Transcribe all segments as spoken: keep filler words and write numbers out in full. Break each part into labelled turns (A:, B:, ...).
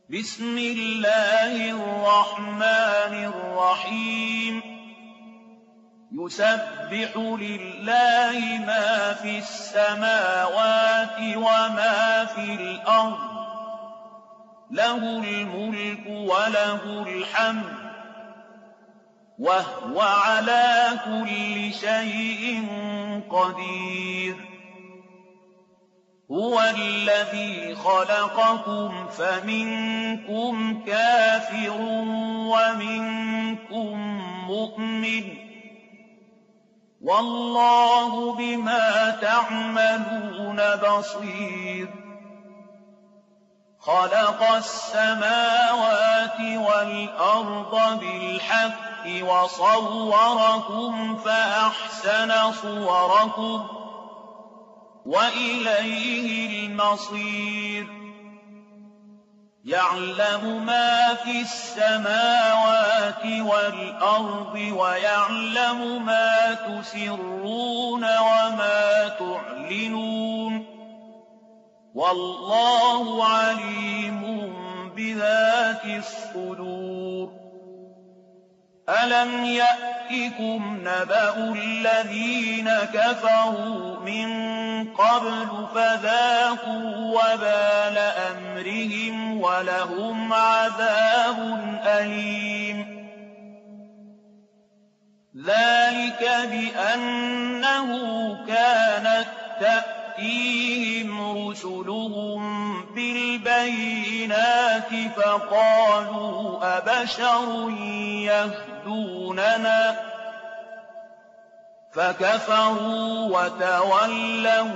A: بسم الله الرحمن الرحيم يسبح لله ما في السماوات وما في الأرض له الملك وله الحمد وهو على كل شيء قدير هو الذي خلقكم فمنكم كافر ومنكم مؤمن والله بما تعملون بصير خلق السماوات والأرض بالحق وصوركم فأحسن صوركم وإليه المصير يعلم ما في السماوات والأرض ويعلم ما تسرون وما تعلنون والله عليم بذات الصدور ألم يأتكم نبأ الذين كفروا من قبل فذاقوا وبال أمرهم ولهم عذاب أليم ذلك بأنه كانت تأتيهم رسلهم بالبينات فقالوا أبشر يهدوننا فكفروا وتولوا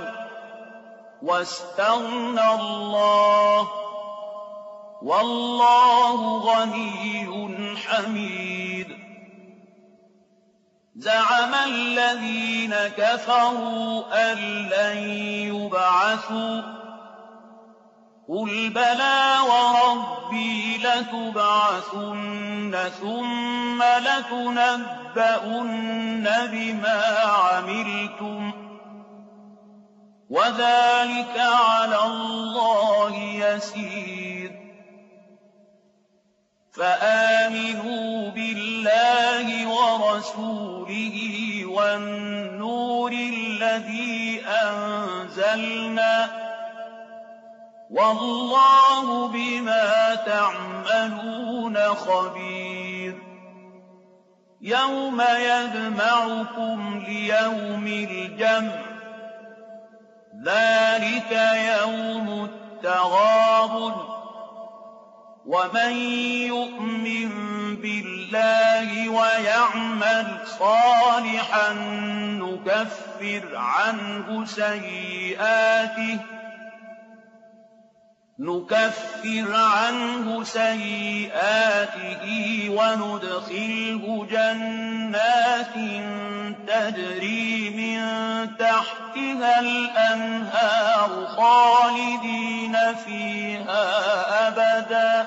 A: واستغنى الله والله غني حميد زعم الذين كفروا أن لن يبعثوا قل بلى وربي لتبعثن ثم لتنبؤن بما عملتم وذلك على الله يسير فآمنوا بالله ورسوله والنور الذي أنزلنا والله بما تعملون خبير يوم يجمعكم ليوم الجمع ذلك يوم التغابن ومن يؤمن بالله ويعمل صالحا نكفر عنه سيئاته نكفر عنه سيئاته وندخله جنات تجري من تحتها الأنهار خالدين فيها أبدا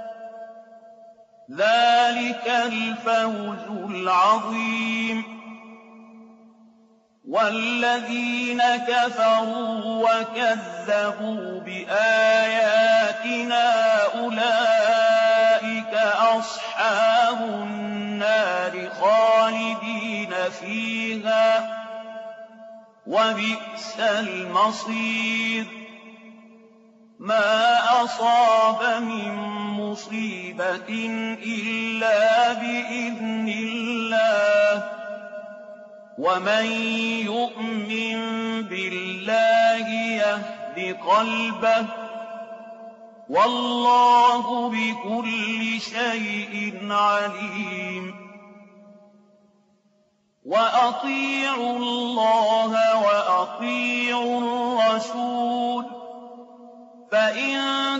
A: ذلك الفوز العظيم والذين كفروا وكذبوا بآياتنا أولئك أصحاب النار خالدين فيها وبئس المصير ما أصاب من مصيبة إلا بإذن الله ومن يؤمن بالله يهد قلبه والله بكل شيء عليم وأطيعوا الله وأطيعوا الرسول فإن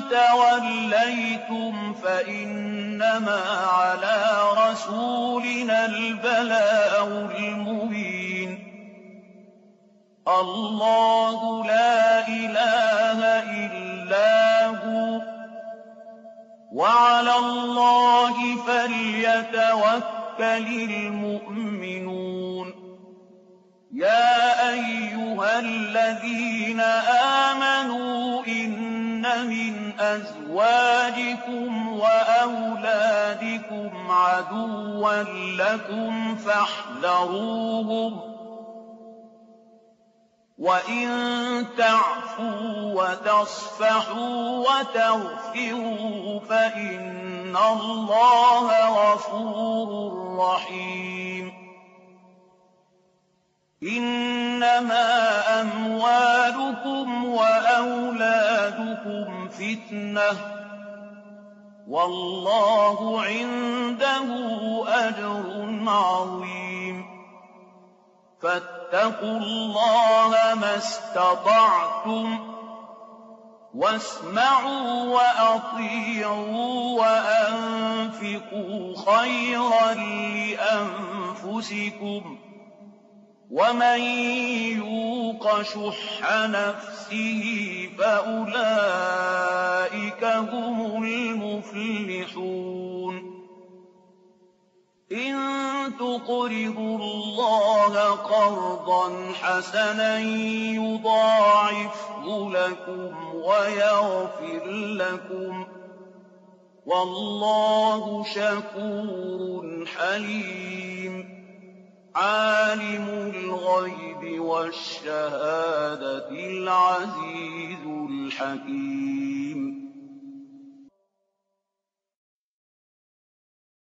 A: توليتم فإنما على رسولنا البلاغ المبين الله لا إله إلا هو وعلى الله فليتوكل المؤمنون يا أيها الذين آمنوا إن من أزواجكم وأولادكم عدوا لكم فاحذروهم وإن تعفوا وتصفحوا وتغفروا فإن الله غفور رحيم إنما أموالكم وأولادكم فتنة والله عنده أجر عظيم فاتقوا الله ما استطعتم واسمعوا وأطيعوا وأنفقوا خيرا لأنفسكم ومن يوق شح نفسه فأولئك هم المفلحون إن تقرضوا الله قرضا حسنا يضاعفه لكم ويغفر لكم والله شكور حليم عالم الغيب والشهادة العزيز الحكيم